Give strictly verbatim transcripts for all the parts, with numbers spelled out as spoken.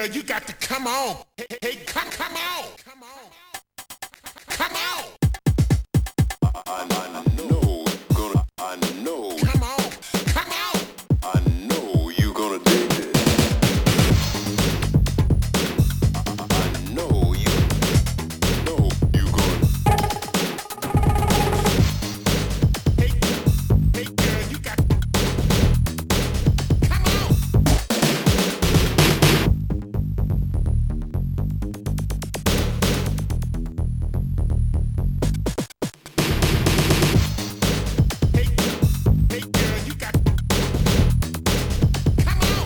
girl, you got to come on. Hey, hey, come, come on. Come on. Come on. I, I know, gonna, I know. Come on. Come on. I know you gonna dig this. I, I know you, know you gonna. Hey, hey, girl, you got to come on. Hey, hey, girl, you got to come on.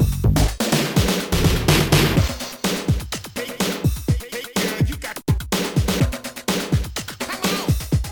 Hey, hey, girl, you got to come on.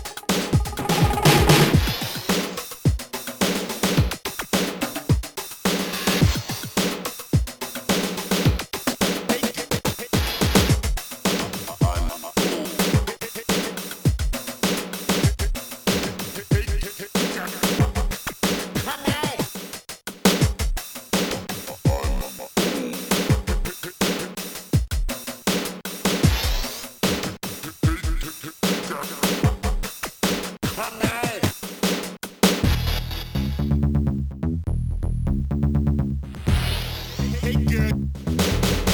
Hey, girl.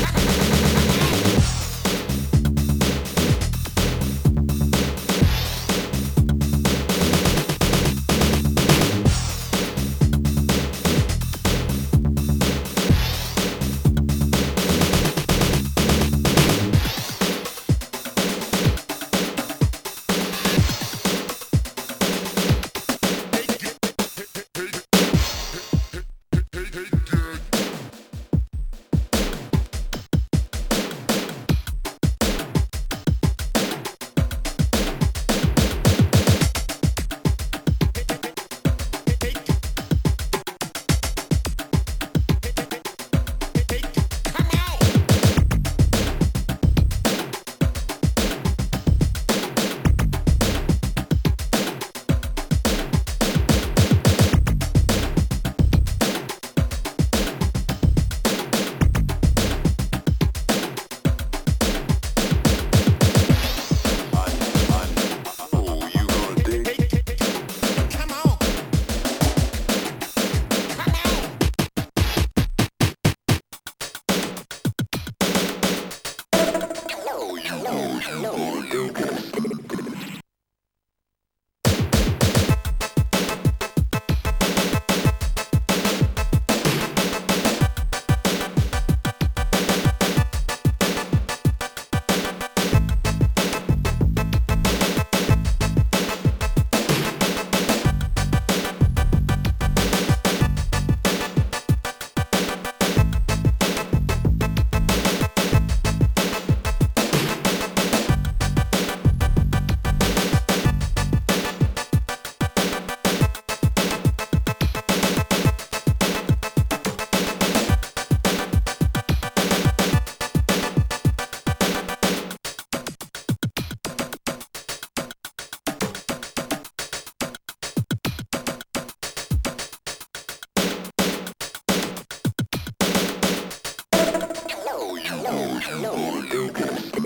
know you gonna dig this.